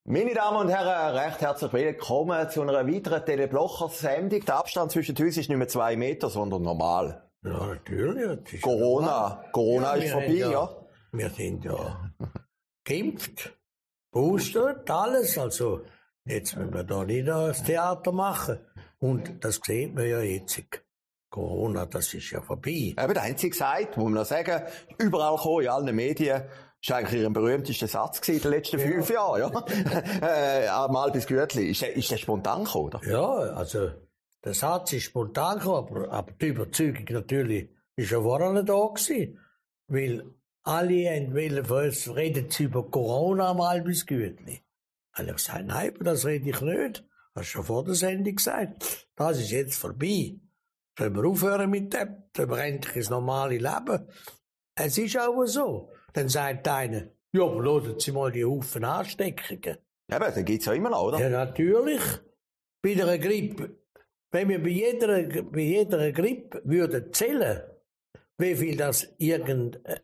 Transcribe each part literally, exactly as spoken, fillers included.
Meine Damen und Herren, recht herzlich willkommen zu einer weiteren Teleblocher-Sendung. Der Abstand zwischen uns ist nicht mehr zwei Meter, sondern normal. Ja, natürlich. Corona. normal. Corona ja, ist vorbei, ja, ja. Wir sind ja geimpft, boostert, alles. Also, jetzt müssen wir da nicht das Theater machen. Und das sieht man ja jetzt. Corona, das ist ja vorbei. Eben, der einzige gesagt, muss man noch sagen, überall gekommen, in allen Medien. Das war eigentlich ihr berühmtester Satz gewesen in den letzten ja. fünf Jahren, ja. äh, mal bis Gütli. Ist der, ist der spontan gekommen, oder? Ja, also, der Satz ist spontan gekommen, aber, aber die Überzeugung natürlich ist ja vorher da gewesen. Weil alle wollen von uns reden sie über Corona mal bis Gütli. Und ich gesagt, nein, über das rede ich nicht. Hast du schon vor der Sendung gesagt. Das ist jetzt vorbei. Sollen wir aufhören mit dem? Sollen wir endlich ins normale Leben? Es ist auch so. Dann sagt einer, ja, aber lassen Sie mal die Haufen Ansteckungen. Ja, aber dann gibt's ja immer noch, oder? Ja, natürlich. Bei einer Grippe. Wenn wir bei jeder, bei jeder Grippe würden zählen, wie viel das irgendeine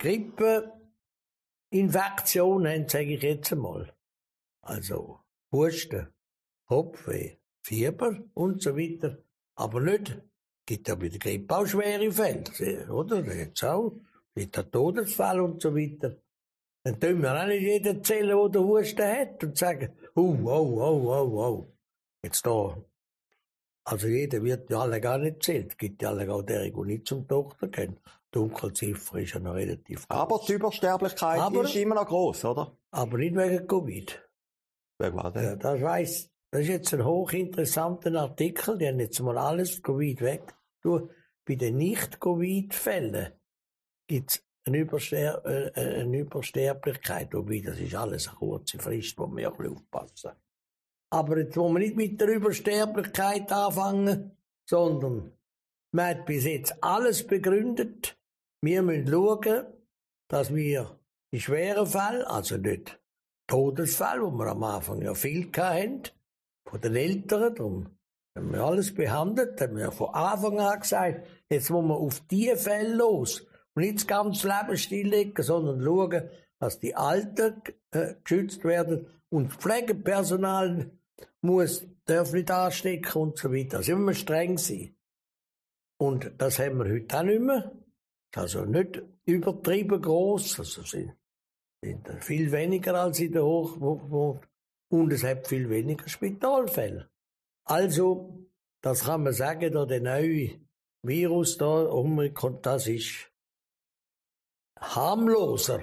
Grippeinfektion haben, sage ich jetzt einmal. Also, Husten, Kopfweh, Fieber und so weiter. Aber nicht, gibt ja bei der Grippe auch schwere Fälle, oder? Da gibt's auch, mit der Todesfall und so weiter. Dann tun wir auch nicht jeden zählen, der den Husten hat und sagen, oh, oh, oh, oh, oh. Jetzt da. Also jeder wird ja alle gar nicht zählt. Es gibt ja alle auch der, die nicht zum Doktor gehen. Die Dunkelziffer ist ja noch relativ groß. Aber die Übersterblichkeit aber, ist immer noch gross, oder? Aber nicht wegen Covid. Wegen was denn? Ja, das weiss, das ist jetzt ein hochinteressanter Artikel. Die haben jetzt mal alles Covid weg. Du, bei den Nicht-Covid-Fällen gibt's eine, Überster äh, eine Übersterblichkeit. Wobei, das ist alles eine kurze Frist, wo wir ein bisschen aufpassen. Aber jetzt wollen wir nicht mit der Übersterblichkeit anfangen, sondern man hat bis jetzt alles begründet. Wir müssen schauen, dass wir in schweren Fällen, also nicht Todesfall, wo wir am Anfang ja viel hatten, von den Eltern, darum haben wir alles behandelt, haben wir von Anfang an gesagt, jetzt wollen wir auf diese Fälle los und nicht das ganze Leben stilllegen, sondern schauen, dass die Alten äh, geschützt werden und das Pflegepersonal muss, darf nicht anstecken und so weiter. Also immer streng sein. Und das haben wir heute auch nicht mehr. Also nicht übertrieben gross. Also sind, sind viel weniger als in der Hochburg. Und es hat viel weniger Spitalfälle. Also, das kann man sagen, da der neue Virus da, Omikron, das ist harmloser.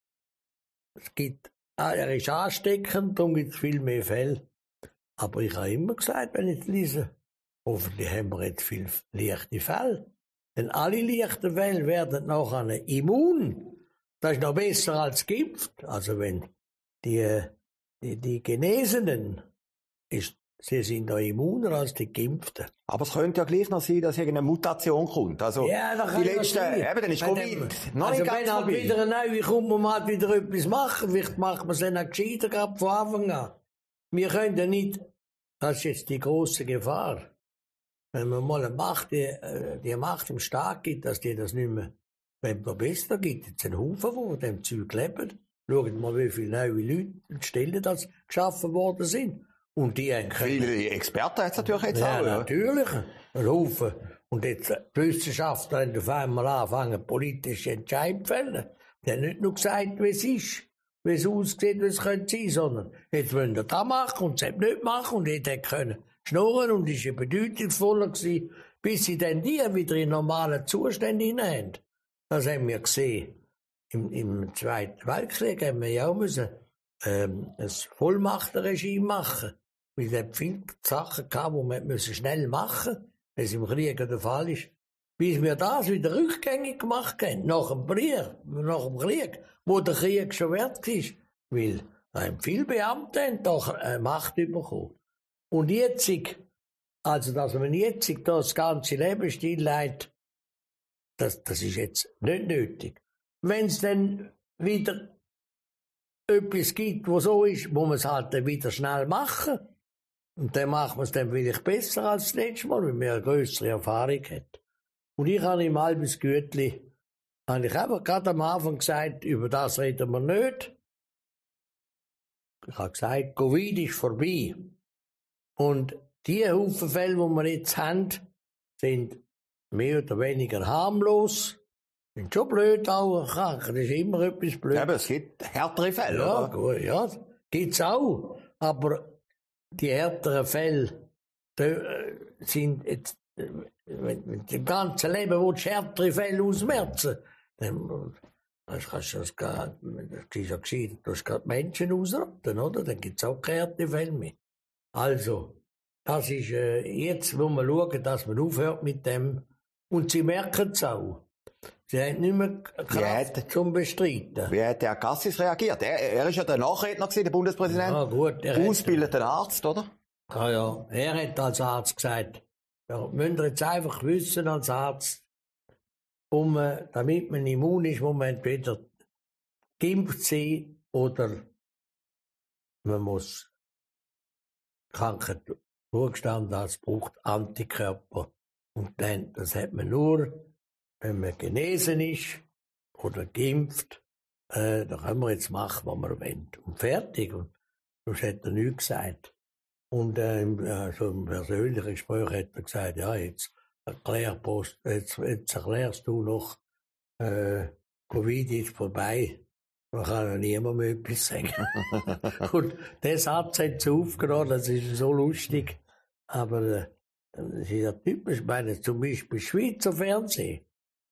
Es gibt, er ist ansteckend, darum gibt es viel mehr Fälle. Aber ich habe immer gesagt, wenn ich lese, hoffentlich haben wir jetzt viel leichte Fälle. Denn alle leichten Fälle werden nachher immun. Das ist noch besser als Gift. Also wenn die, die, die Genesenen, ist, sie sind noch immuner als die Geimpften. Aber es könnte ja gleich noch sein, dass irgendeine Mutation kommt. Also, ja, die letzte, eben, dann ist Covid. Noch also nicht wenn halt wieder eine neue kommt, muss man halt wieder etwas machen. Vielleicht macht man es dann auch gescheiter gehabt von Anfang an. Wir können ja nicht, das ist jetzt die grosse Gefahr, wenn man mal eine Macht, die, die Macht im Staat gibt, dass die das nicht mehr, wenn man besser gibt, jetzt einen Haufen, die dem Zeug leben, schauen mal, wie viele neue Leute und Stellen das geschaffen worden sind. Und die haben viele Experten hat es natürlich jetzt ja, auch. Ja, natürlich, ein Haufen. Und jetzt die Wissenschaftler haben auf einmal angefangen, politische Entscheidungen zu fällen. Die haben nicht nur gesagt, wie es ist, wie es aussieht, wie es könnte sein, sondern jetzt wollen wir das machen und das nicht machen und jeder können schnurren und ist ja bedeutungsvoller gewesen, bis sie dann die wieder in normalen Zustand hinein haben. Das haben wir gesehen. Im, im Zweiten Weltkrieg haben wir ja auch müssen, ähm, ein Vollmachtenregime machen. Weil es viele Sachen gab, die man müssen schnell machen musste, wenn es im Krieg der Fall ist. Bis wir das wieder rückgängig gemacht haben, nach dem Krieg, nach dem Krieg, wo der Krieg schon wert ist. Weil ähm, viele Beamte haben doch äh, Macht bekommen. Und jetzt, also dass man jetzt das ganze Leben stilllegt, das, das ist jetzt nicht nötig. Wenn es dann wieder etwas gibt, was so ist, muss man es halt dann wieder schnell machen. Und dann macht man es dann vielleicht besser als das letzte Mal, weil man eine grössere Erfahrung hat. Und ich habe im Albis Gütli, habe ich einfach gerade am Anfang gesagt, über das reden wir nicht. ich habe gesagt, Covid ist vorbei. Und die Haufen Fälle, die wir jetzt haben, sind mehr oder weniger harmlos. Sind schon blöd auch krank. Das ist immer etwas blöd. Ja, aber es gibt härtere Fälle, ja, oder? Gut, ja, gibt's auch. Aber die härteren Fälle die, sind jetzt, wenn, wenn du im ganzen Leben willst, härtere Fälle ausmerzen, dann kannst du das gar, das ist ja gescheit, du hast gerade Menschen ausrotten, oder? Dann gibt's auch keine härteren Fälle mehr. Also, das ist, äh, jetzt muss man schauen, dass man aufhört mit dem. Und sie merken es auch. Sie haben nicht mehr Kraft zum Bestreiten. Wie hat der Cassis reagiert? Er, er ist ja der Nachredner gewesen, der Bundespräsident. Ja, gut. Ausgebildeter Arzt, oder? Ja, ja. Er hat als Arzt gesagt, ja, müsst ihr jetzt einfach wissen als Arzt, um, äh, damit man immun ist, muss man entweder geimpft sein oder man muss Krankheit durchgestanden, das braucht Antikörper. Und dann, das hat man nur, wenn man genesen ist oder geimpft, äh, dann können wir jetzt machen, was wir wollen. Und fertig. Und sonst hat er nichts gesagt. Und äh, im, äh, so im persönlichen Gespräch hat er gesagt, ja, jetzt, erklär, Post, jetzt, jetzt erklärst du noch, äh, Covid ist vorbei. Da kann ja niemand mehr etwas sagen. Und der Satz hat sie aufgenommen, das ist so lustig. Aber äh, das ist ja typisch. Ich meine, zum Beispiel Schweizer Fernsehen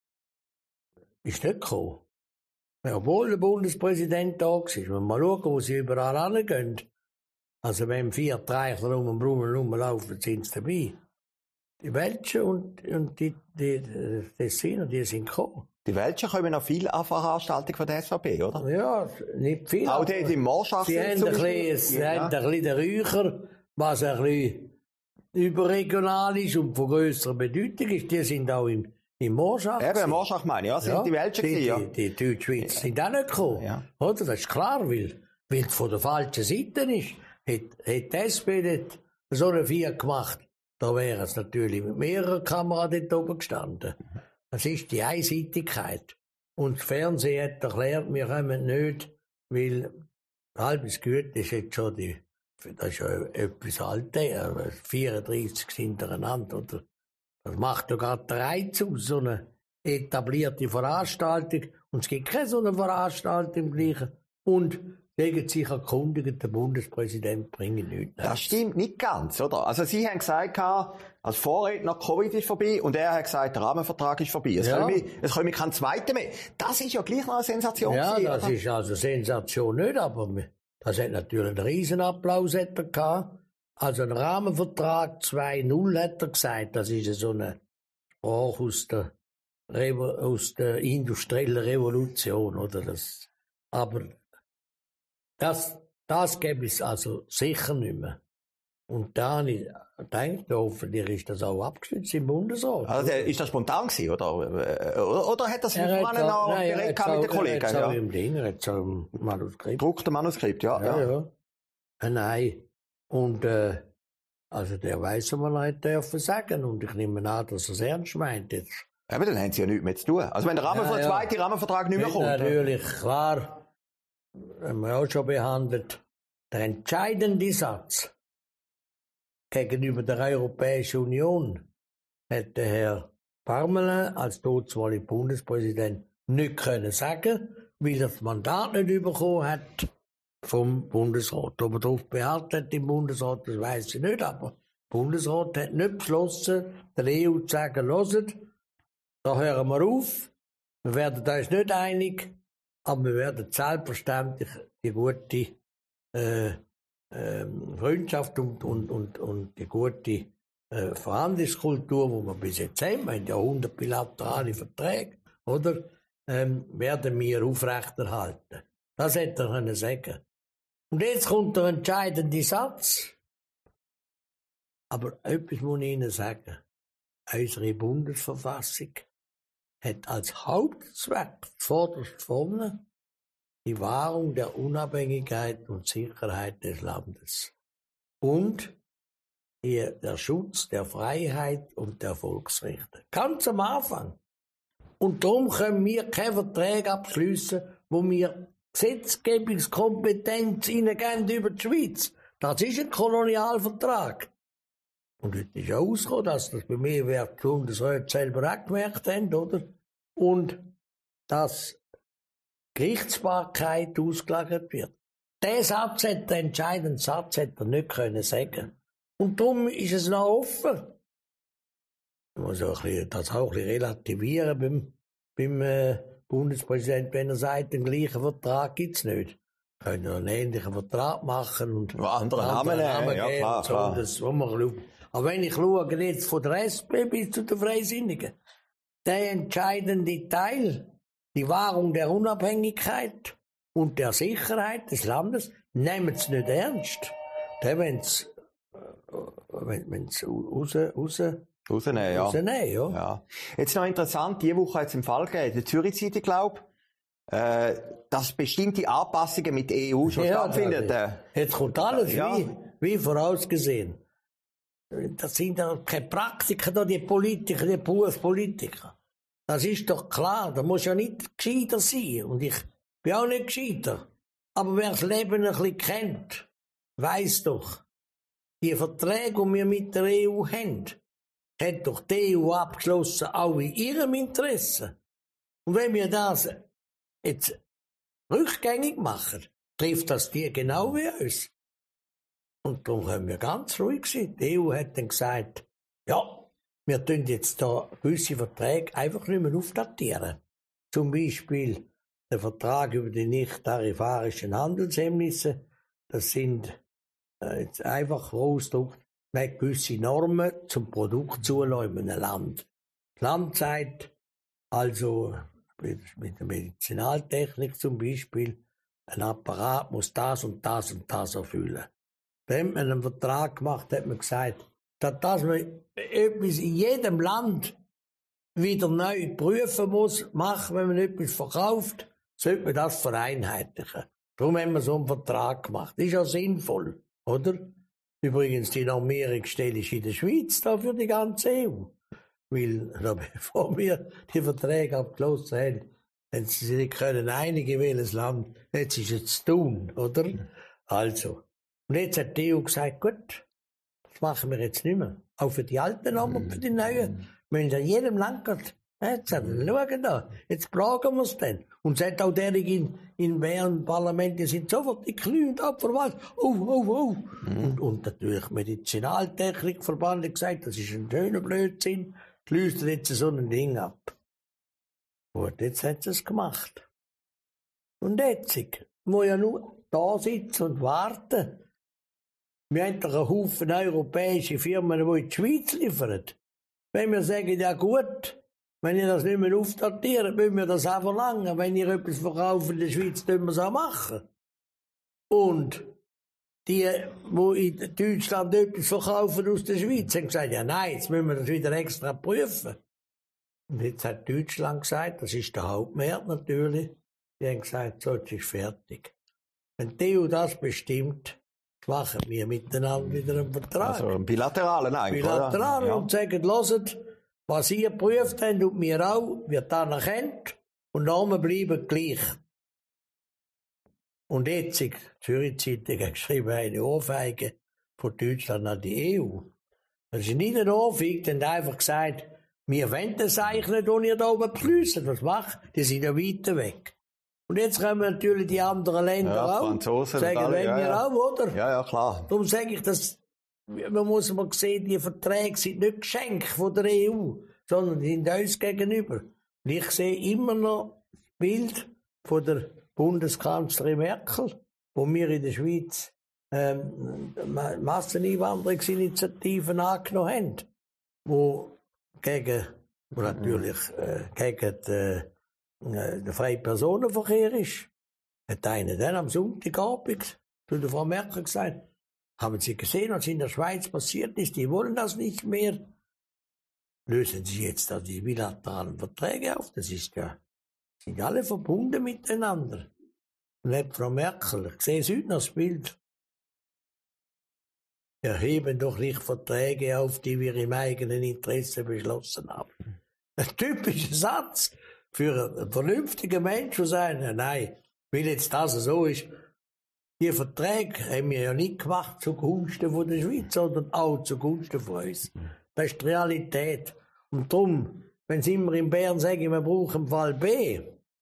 ist nicht gekommen. Obwohl der Bundespräsident da war. Wenn wir mal schauen, wo sie überall hingehen. Also wenn vier Treichler um den Brunnen rumlaufen, sind sie dabei. Die Welschen und, und die, die, die Tessiner, die sind gekommen. Die Welschen kommen noch viel an Veranstaltungen von der S V P, oder? Ja, nicht viel. Auch die im Morschach. Sie haben ein bisschen, sie ja. haben ein bisschen den Räucher, was ein bisschen überregional ist und von grösserer Bedeutung ist. Die sind auch im, im Morschach. Eben, im Morschach meine ich, ja, sind ja, die Welschen die, gewesen, ja. Die, die Deutschschweizer ja. sind auch nicht gekommen. Ja. Oder? Das ist klar, weil, weil es von der falschen Seite ist. Hätte, hätte die S P dort so eine Vier gemacht, da wäre es natürlich mit mehreren Kameras dort oben gestanden. Das ist die Einseitigkeit. Und das Fernsehen hat erklärt, wir kommen nicht, weil halbes Gut ist jetzt schon die, das ist ja etwas Alter, vierunddreissig hintereinander, oder? Das macht ja gerade den Reiz aus, so eine etablierte Veranstaltung. Und es gibt keine so eine Veranstaltung im Gleichen. Und gegen sich erkundigen, der Bundespräsident bringt nichts. Das stimmt nicht ganz, oder? Also Sie haben gesagt, als Vorredner, Covid ist vorbei, und er hat gesagt, der Rahmenvertrag ist vorbei. Es, ja. komme, es komme kein zweiter mehr. Das ist ja gleich noch eine Sensation. Ja, gewesen, das oder? ist also Sensation nicht, aber das hat natürlich einen Riesenapplaus hat er gehabt. Also ein Rahmenvertrag zwei null hat er gesagt, das ist so eine Sprache aus der, Revo, aus der industriellen Revolution, oder? Das, aber Das, das gäbe es also sicher nicht mehr. Und da habe ich gedacht, hoffentlich ist das auch abgestützt im Bundesrat. Also ist das spontan gewesen, oder? Oder, oder hat das vorhin noch geredet mit den Kollegen? Er hat es auch im Ding, er hat es auch im Manuskript. Druckte Manuskript, ja. Ja, ja. ja. Nein. Und, äh, also der weiss, was man nicht dürfen sagen. Und ich nehme an, dass er es ernst meint jetzt. Ja, aber dann haben sie ja nichts mehr zu tun. Also wenn der Rahmen ja, ja. zweite Rahmenvertrag nicht mehr kommt. Natürlich, klar. Haben wir auch schon behandelt, der entscheidende Satz gegenüber der Europäischen Union hat der Herr Parmelin als dortzumalige Bundespräsident nicht können sagen, weil er das Mandat nicht bekommen hat vom Bundesrat. Ob er darauf beharrt hat im Bundesrat, das weiss ich nicht, aber der Bundesrat hat nicht beschlossen, der E U zu sagen, hört, da hören wir auf, wir werden uns nicht einig, aber wir werden selbstverständlich die gute äh, äh, Freundschaft und, und, und, und die gute äh, Verhandlungskultur, die wir bis jetzt haben, wir haben ja hundert bilaterale Verträge, oder, ähm, werden wir aufrechterhalten. Das hätte er können sagen. Und jetzt kommt der entscheidende Satz. Aber etwas muss ich Ihnen sagen. Unsere Bundesverfassung hat als Hauptzweck vorderst vorne die Wahrung der Unabhängigkeit und Sicherheit des Landes und die, der Schutz der Freiheit und der Volksrechte. Ganz am Anfang. Und darum können wir keine Verträge abschliessen, wo wir Gesetzgebungskompetenz hineingeben über die Schweiz. Das ist ein Kolonialvertrag. Und heute ist auch rausgekommen, dass das bei mir wird die Bundesräte selber auch gemerkt haben, oder? Und dass Gerichtsbarkeit ausgelagert wird. Der Satz hat, der entscheidende Satz, hätte er nicht können sagen. Und darum ist es noch offen. Man muss auch ein bisschen, das auch ein bisschen relativieren beim, beim äh, Bundespräsidenten, wenn er sagt, den gleichen Vertrag gibt's nicht. Wir können einen ähnlichen Vertrag machen und ja, andere Namen, Namen ja, klar, so, klar. Das, aber wenn ich schaue, jetzt von der S P bis zu den Freisinnigen, der entscheidende Teil, die Wahrung der Unabhängigkeit und der Sicherheit des Landes, nehmen sie nicht ernst. Der, wenn's, wenn, wenn's raus, raus, Rausnehmen, ja. Rausnehmen, ja. ja. Jetzt noch interessant, diese Woche hat es im Fall gegeben, der Zürich-Zeitung, glaube äh, dass bestimmte Anpassungen mit der E U schon ja, stattfinden. Ja, jetzt kommt alles ja. wie, wie vorausgesehen. Das sind ja keine Praktiker, da, die Politiker, die Berufspolitiker. Das ist doch klar, da muss ja nicht gescheiter sein. Und ich bin auch nicht gescheiter. Aber wer das Leben ein bisschen kennt, weiss doch, die Verträge, die wir mit der E U haben, hat doch die E U abgeschlossen, auch in ihrem Interesse. Und wenn wir das jetzt rückgängig machen, trifft das die genau wie uns. Und darum können wir ganz ruhig sein. Die E U hat dann gesagt, ja, wir tun jetzt da gewisse Verträge einfach nicht mehr aufdatieren. Zum Beispiel der Vertrag über die nicht tarifarischen Handelshemmnisse. Das sind äh, jetzt einfach ausgedrückt, man hat gewisse Normen zum Produkt zulassen in einem Land. Das Land sagt, also mit der Medizinaltechnik zum Beispiel, ein Apparat muss das und das und das erfüllen. Wenn man einen Vertrag gemacht hat, hat man gesagt, dass man etwas in jedem Land wieder neu prüfen muss, machen, wenn man etwas verkauft, sollte man das vereinheitlichen. Darum haben wir so einen Vertrag gemacht. Das ist ja sinnvoll, oder? Übrigens, die Normierungsstelle ist in der Schweiz da für die ganze E U. Weil, bevor wir die Verträge abgeschlossen haben, wenn sie sich nicht können einigen, welches Land, jetzt ist es zu tun, oder? Also. Und jetzt hat die E U gesagt, gut, das machen wir jetzt nicht mehr. Auch für die alten Namen, für die neuen. Wir müssen in jedem Land gehen. Jetzt schauen da, jetzt plagen wir es dann. Und sagt auch derjenige in, in Bern Parlament, die sind sofort die Knie ab, was? Oh, oh, oh. Mhm. Und, und natürlich Medizinaltechnikverband hat gesagt, das ist ein schöner Blödsinn. Die löst jetzt so ein Ding ab. Gut, jetzt hat sie es gemacht. Und jetzt, muss ja nur da sitzen und warten. Wir haben doch einen Haufen europäische Firmen, die in die Schweiz liefern. Wenn wir sagen, ja gut, wenn ihr das nicht mehr aufdatiert, müssen wir das auch verlangen. Wenn ihr etwas verkauft in der Schweiz, dürfen wir es auch machen. Und die, die in Deutschland etwas verkaufen aus der Schweiz, haben gesagt, ja nein, jetzt müssen wir das wieder extra prüfen. Und jetzt hat Deutschland gesagt, das ist der Hauptmarkt natürlich, die haben gesagt, so, jetzt ist fertig. Wenn die E U das bestimmt, machen wir miteinander wieder einen Vertrag. Also einen bilateralen eigentlich, Bilateral ja. Und sagen, hört, was ihr geprüft habt und wir auch, wird anerkannt und Namen bleiben gleich. Und jetzt, die Zürich-Zeitung hat geschrieben, eine Ohrfeige von Deutschland an die E U. Das ist nicht eine Ohrfeige, die haben einfach gesagt, wir wollen das eigentlich nicht, und ihr da oben beschliessen. Was macht? Die sind ja weiter weg. Und jetzt kommen natürlich die anderen Länder ja, auch. Franzosen sagen, alle, wenn ja, wir ja. auch, oder? Ja, ja, klar. Darum sage ich, dass, man muss mal sehen, die Verträge sind nicht Geschenke von der E U, sondern die sind uns gegenüber. Und ich sehe immer noch das Bild von der Bundeskanzlerin Merkel, wo wir in der Schweiz ähm, Masseneinwanderungsinitiativen angenommen haben, wo gegen, wo natürlich äh, gegen die, äh, den freien Personenverkehr ist. Hat einer dann am Sonntagabend zu der Frau Merkel gesagt, haben Sie gesehen, was in der Schweiz passiert ist? Die wollen das nicht mehr. Lösen Sie jetzt da die bilateralen Verträge auf? Das ist ja, sind alle verbunden miteinander. Und hat Frau Merkel, ich sehe es heute noch das Bild, wir heben doch nicht Verträge auf, die wir im eigenen Interesse beschlossen haben. Ein typischer Satz für einen vernünftigen Menschen zu sagen, nein, Weil jetzt das so ist, die Verträge haben wir ja nicht gemacht zugunsten von der Schweiz, sondern auch zugunsten von uns. Das ist die Realität. Und darum, wenn sie immer in Bern sagen, wir brauchen Fall B,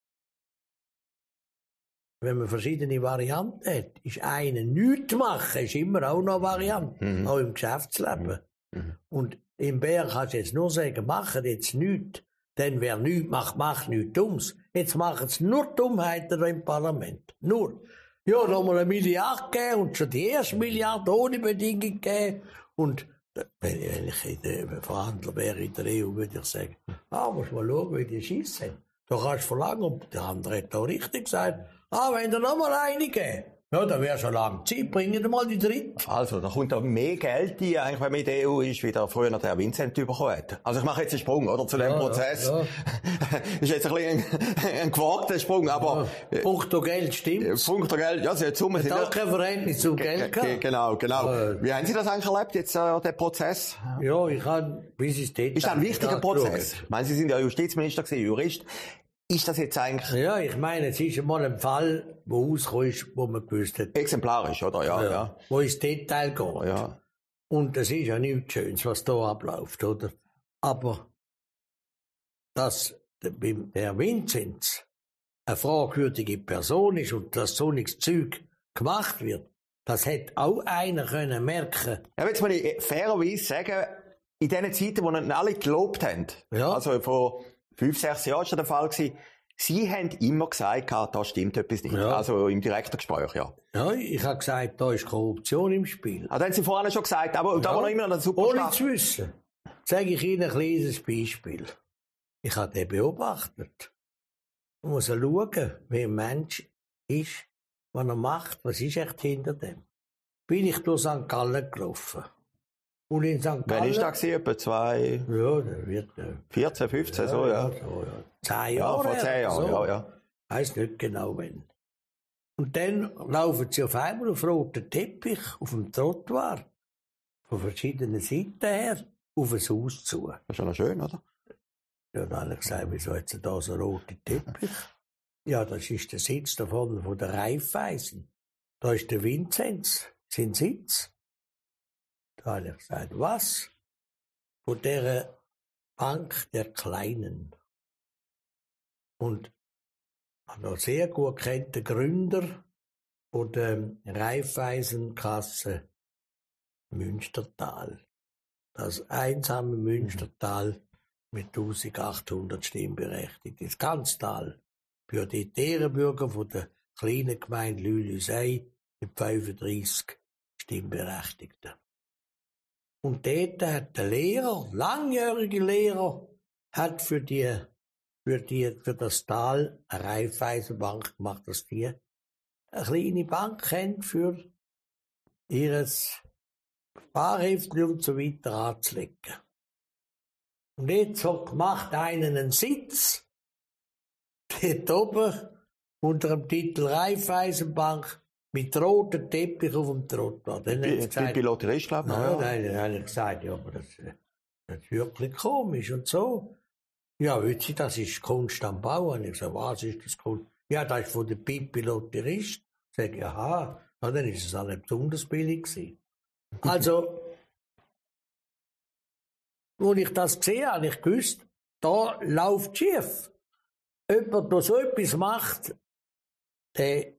wenn man verschiedene Varianten hat, ist eine nichts machen, ist immer auch noch eine Variante, mhm. auch im Geschäftsleben. Mhm. Und in Bern kannst du jetzt nur sagen, machen jetzt nichts, denn wer nichts macht, macht nichts Dummes. Jetzt machen sie nur Dummheiten im Parlament. Nur. Ja, noch mal eine Milliarde gegeben und schon die erste Milliarde ohne Bedingung gegeben. Und wenn ich in der Verhandler wäre in der E U, würde ich sagen, ah, muss mal schauen, wie die schießen. Da kannst du verlangen, und der andere hat auch richtig gesagt, ah, wenn da noch mal eine geben, ja, dann wäre schon lange Zeit, bringen wir mal die dritte. Also, da kommt da mehr Geld ein, eigentlich, wenn man in der E U ist, wie der früher noch der Vincent bekommen hat. Also, ich mache jetzt einen Sprung, oder, zu dem ja, Prozess. Ja, ja. Ist jetzt ein bisschen ein, ein gewagter Sprung, aber... Ja. Punkto Geld stimmt. Punkto Geld, ja, Sie hat Summe... Hat auch kein Verhältnis zum Geld gehabt. Genau, genau. Ja. Wie haben Sie das eigentlich erlebt, jetzt, äh, der Prozess? Ja, ich habe, bis es dort... Ist das ein wichtiger Prozess? Ich meine, Sie sind ja Justizminister gewesen, Jurist. Ist das jetzt eigentlich... Ja, ich meine, es ist einmal ein Fall, der rausgekommen ist, wo man gewusst hat. Exemplarisch, oder? Ja, ja. ja. Wo ins Detail geht. Ja. Und es ist ja nichts Schönes, was da abläuft, oder? Aber, dass der Vinzenz eine fragwürdige Person ist und dass so nichts Zeug gemacht wird, das hätte auch einer können merken. Ja, jetzt muss ich fairerweise sagen, in den Zeiten, wo ihn alle gelobt haben, ja. Also vor fünf, sechs Jahren war das der Fall gewesen, Sie haben immer gesagt, da stimmt etwas nicht. Ja. Also im Direktgespräch, ja. Ja, ich habe gesagt, da ist Korruption im Spiel. Also haben Sie vorhin schon gesagt, aber ja. Da war noch immer noch der Superstar. Ohne zu wissen, sage ich Ihnen ein kleines Beispiel. Ich habe den beobachtet. Man muss schauen, wie ein Mensch ist, was er macht, was ist echt hinter dem. Bin ich durch Sankt Gallen gelaufen. Und in Sankt Gallen... Wann war das? Etwa zwei... Ja, der wird... Äh, vierzehn, fünfzehn, ja, so, ja. ja. So, ja. Zehn Jahre. Ja, vor zehn Jahren, so. ja, ja. Ich weiss nicht genau wann. Und dann laufen sie auf einmal auf roten Teppich, auf dem Trottoir, von verschiedenen Seiten her, auf ein Haus zu. Das ist ja noch schön, oder? Ja, dann habe ich gesagt, wieso hat sie da so rote Teppich? Ja, das ist der Sitz davon, von der Raiffeisen. Da ist der Vinzenz, sein Sitz. Da habe ich gesagt, was? Von dieser Bank der Kleinen. Und noch sehr gut kennt der Gründer von der Raiffeisenkasse Münstertal. Das einsame Münstertal mit eintausendachthundert Stimmberechtigten. Das ganze Tal. Für die Ehrenbürger von der kleinen Gemeinde Lülisei mit fünfunddreissig Stimmberechtigten. Und dort hat der Lehrer, langjährige Lehrer, hat für die, für die, für das Tal eine Raiffeisenbank gemacht, dass die eine kleine Bank haben, für ihres Sparheftchen und so weiter anzulegen. Und jetzt macht einen einen Sitz, dort oben, unter dem Titel Raiffeisenbank, mit rotem Teppich auf dem Trottoir. Dann die Lotterist, glaube ich. Ja, dann habe ich gesagt, ja, aber das, das ist wirklich komisch und so. Ja, wissen Sie, das ist Kunst am Bau. Und ich sage, was ist das Kunst? Ja, das ist von der Pippi Lotterist. Ich sage, aha, ja, dann ist es auch nicht besonders billig gewesen. Also, als ich das gesehen habe, habe ich gewusst, da läuft schief. Jemand, der so etwas macht, der,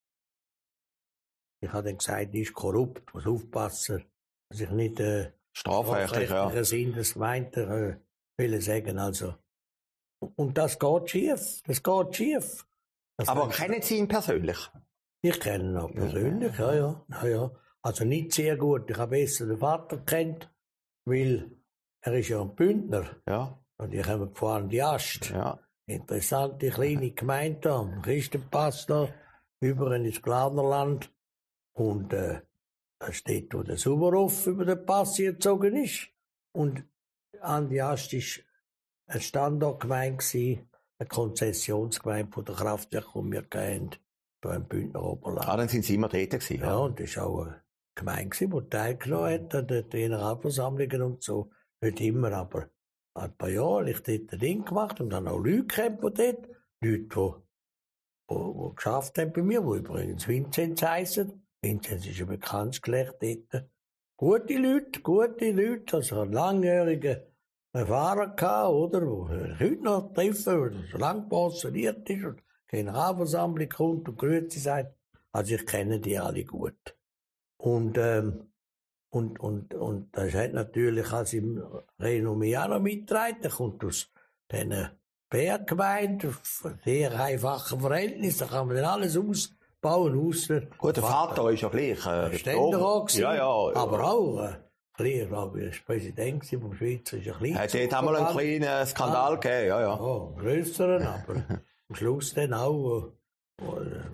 ich habe dann gesagt, ist korrupt, muss aufpassen, dass ich nicht äh, strafrechtlich ja. Sinn des meint, äh, will sagen, also. Und das geht schief, das geht schief. Das Aber kennen Sie ihn persönlich? Ich kenne ihn auch persönlich, ja, ja, ja, ja. Also nicht sehr gut, ich habe besser den Vater kennt, weil er ist ja ein Bündner. Ja. Und ich habe gefahren die Ast. Ja. Interessante kleine Gemeinde da, ein Christenpass da, über ins Glanerland. Und äh, da steht, wo der Suvorov über den Pass gezogen ist. Und an die Ast war eine Standortgemeinde, eine Konzessionsgemeinde von der Kraftwerke, die wir gegeben haben, hier im Bündner Oberland. Ah, dann sind Sie immer dort gewesen, ja. Ja, und das war auch eine Gemeinde, die teilgenommen hat an den Generalversammlungen und so. Nicht immer, aber ein paar Jahre habe ich dort ein Ding gemacht und dann auch Leute kennt von dort. Leute, die geschafft haben bei mir, die übrigens Vinzenz heissen. Vinzenz ist ein bekanntes Geschlecht dort. Gute Leute, gute Leute, also einen langjährigen Fahrer gehabt, oder, wo ich heute noch treffe, der so lang pensioniert ist und Generalversammlung kommt und Grüezi sagt. Also ich kenne die alle gut. Und, ähm, und, und, und das hat natürlich als im Renommee auch noch mitgetragen. Der kommt aus diesen Berggemeinden, sehr einfachen Verhältnissen, da kann man dann alles ausbauen. Aus Gut, der Vater ist ja gleich. Äh, Ständerat ja, ja, ja. Aber auch, äh, klein, glaube ich, Präsident vom Schweizer, ist ein kleiner. Hat dort einmal einen kleinen Skandal ah, gegeben, ja, ja. Ja, einen grösseren, aber am Schluss dann auch, äh,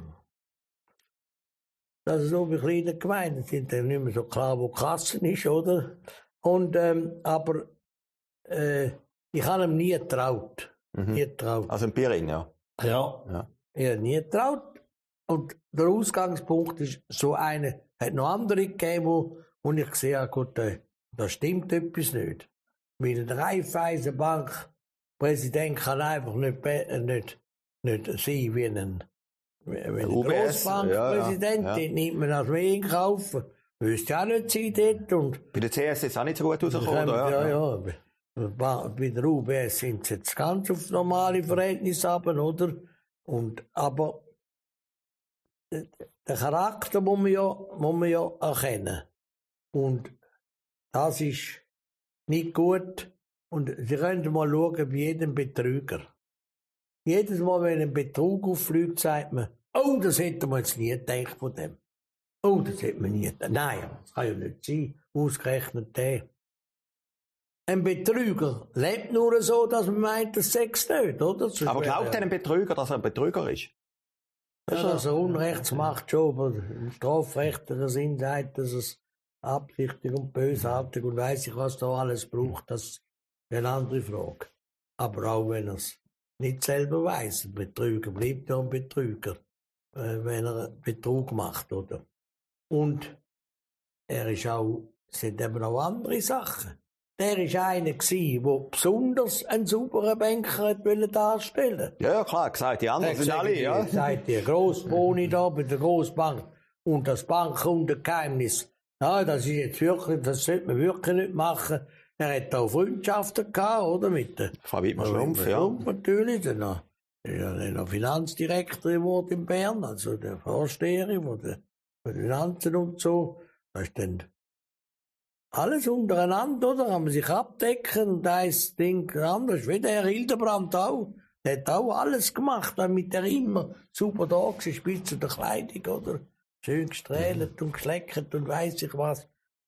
dass so bei kleinen Gemeinden sind dann nicht mehr so klar, wo Kassen ist, oder? Und, ähm, aber, äh, ich habe ihm nie getraut. Mhm. Nie getraut. Also in Pirin, ja. Ja. ja. Ich habe nie getraut. Und der Ausgangspunkt ist so eine, hat noch andere gegeben, wo, wo ich gesehen habe, gut, äh, da stimmt etwas nicht. Weil der Raiffeisenbank-Präsident kann einfach nicht, nicht, nicht sein wie ein, wie ein Grossbankpräsident, ja, ja, ja. Den nimmt man als mehr in Kauf. Müsste auch nicht sein dort. Und bei der C S ist es auch nicht so gut rausgekommen, oder? Ja, ja. ja. Bei der U B S sind sie jetzt ganz auf normale Verhältnisse runter, oder? Und, aber den Charakter muss man, ja, muss man ja erkennen. Und das ist nicht gut. Und Sie können mal schauen bei jedem Betrüger. Jedes Mal, wenn ein Betrug auffliegt, sagt man, oh, das hätte man jetzt nie gedacht von dem. Oh, das hätte man nie gedacht. Nein, das kann ja nicht sein. Ausgerechnet der. Ein Betrüger lebt nur so, dass man meint, das Sex nicht, oder? Sonst aber glaubt er ein Betrüger, dass er ein Betrüger ist? Ja, dass er Unrechts macht schon, aber im strafrechtlichen Sinn sagt, dass es absichtlich und bösartig und weiss ich, was da alles braucht, das ist eine andere Frage. Aber auch wenn er es nicht selber weiss, ein Betrüger bleibt ja ein Betrüger, wenn er Betrug macht, oder? Und er ist auch, es sind eben auch andere Sachen. Der war einer, der besonders einen sauberen Banker darstellen wollte. Ja, klar, gesagt, die anderen sind alle, ja. Sagt die Grossboni da bei der Grossbank und das Bankkundengeheimnis. Ja, das ist jetzt wirklich, das sollte man wirklich nicht machen. Er hat auch Freundschaften gehabt, oder? Mit der Frau Wittmann-Schlumpf, ja. Schlumpf natürlich, dann noch, der noch Finanzdirektor geworden in Bern, also der Vorsteher von den Finanzen und so. Das ist dann alles untereinander, oder? Kann man sich abdecken und da ist das Ding anders. Wie der Herr Hildebrand auch. Der hat auch alles gemacht, damit er immer super da war, bis zu der Kleidung, oder? Schön gestrählt und geschleckt und weiss ich was.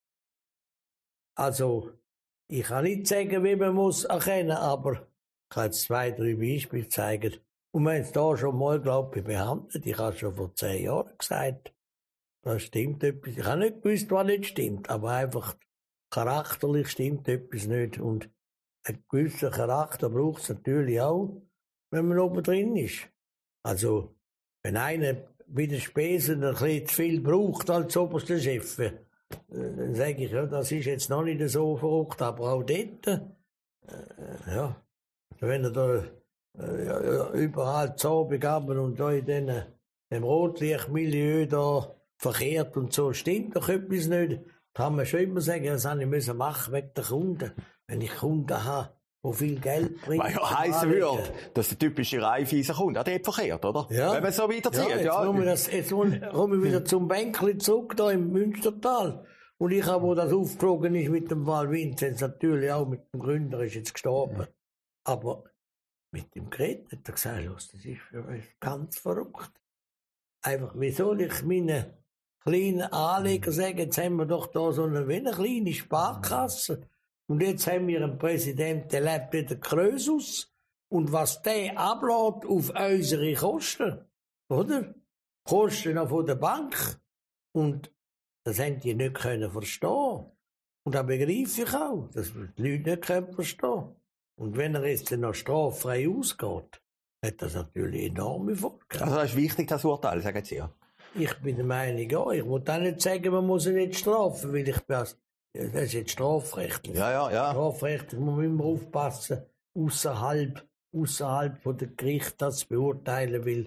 Also, ich kann nicht sagen, wie man muss erkennen, aber ich kann jetzt zwei, drei Beispiele zeigen. Und wenn es da schon mal, glaube ich, behandelt, ich habe schon vor zehn Jahren gesagt, da stimmt etwas. Ich habe nicht gewusst, was nicht stimmt, aber einfach charakterlich stimmt etwas nicht. Und einen gewissen Charakter braucht es natürlich auch, wenn man oben drin ist. Also, wenn einer bei den Spesen ein bisschen zu viel braucht als oberster Chef, dann sage ich, ja, das ist jetzt noch nicht so verrückt, aber auch dort, äh, ja, wenn er da äh, ja, überall zu begaben und da in den, dem Rotlichtmilieu da verkehrt und so, stimmt doch etwas nicht. Da kann man schon immer sagen, das habe ich müssen machen wegen der Kunden. Wenn ich Kunden habe, die viel Geld bringen. Was ja heissen würde, dass der typische Raiffeisen-Kunde auch dort verkehrt, oder? Ja. Wenn man so weiterzieht, ja. Jetzt ja. komme ich, jetzt komme ich wieder zum Bänkli zurück, da im Münstertal. Und ich habe, wo das aufgeflogen ist mit dem Val Vinzenz, natürlich auch mit dem Gründer, ist jetzt gestorben. Mhm. Aber mit dem Gerät hat er gesagt, das ist für mich ganz verrückt. Einfach, wie soll ich meinen kleinen Anleger sagen, jetzt haben wir doch da so eine, wie eine kleine Sparkasse. Und jetzt haben wir einen Präsidenten, der lebt in der Krösus. Und was der ablädt auf unsere Kosten, oder? Kosten auch von der Bank. Und das haben die nicht können verstehen. Und das begreife ich auch, dass die Leute nicht können verstehen. Und wenn er jetzt noch straffrei ausgeht, hat das natürlich enorme Folgen. Also das ist wichtig, das Urteil, sagen Sie ja. Ich bin der Meinung, ja, ich will auch nicht sagen, man muss ihn nicht strafen, weil ich das, das ist jetzt strafrechtlich. Ja, ja, ja. Strafrechtlich muss man immer aufpassen, außerhalb, außerhalb von der Gericht das beurteilen, weil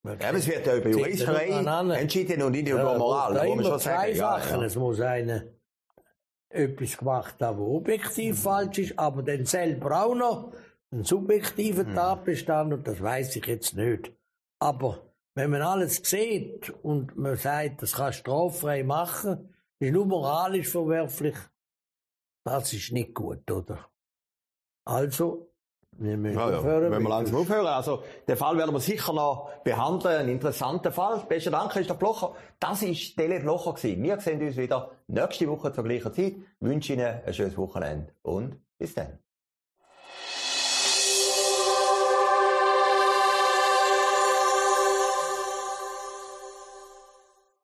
Ja, aber es wird ja über Juristerei entschieden und nicht über ja, Moral. Da muss man schon sagen. Ja, ja. Es muss einer etwas gemacht haben, was objektiv mhm. falsch ist, aber dann selber auch noch einen subjektiven mhm. Tatbestand, und das weiß ich jetzt nicht. Aber wenn man alles sieht und man sagt, das kann straffrei machen, ist nur moralisch verwerflich, das ist nicht gut, oder? Also, wir müssen ja, ja. aufhören. Wenn wir langsam aufhören. Also, den Fall werden wir sicher noch behandeln. Ein interessanter Fall. Besten Dank, Christoph Blocher. Das war Tele Blocher. Wir sehen uns wieder nächste Woche zur gleichen Zeit. Ich wünsche Ihnen ein schönes Wochenende und bis dann.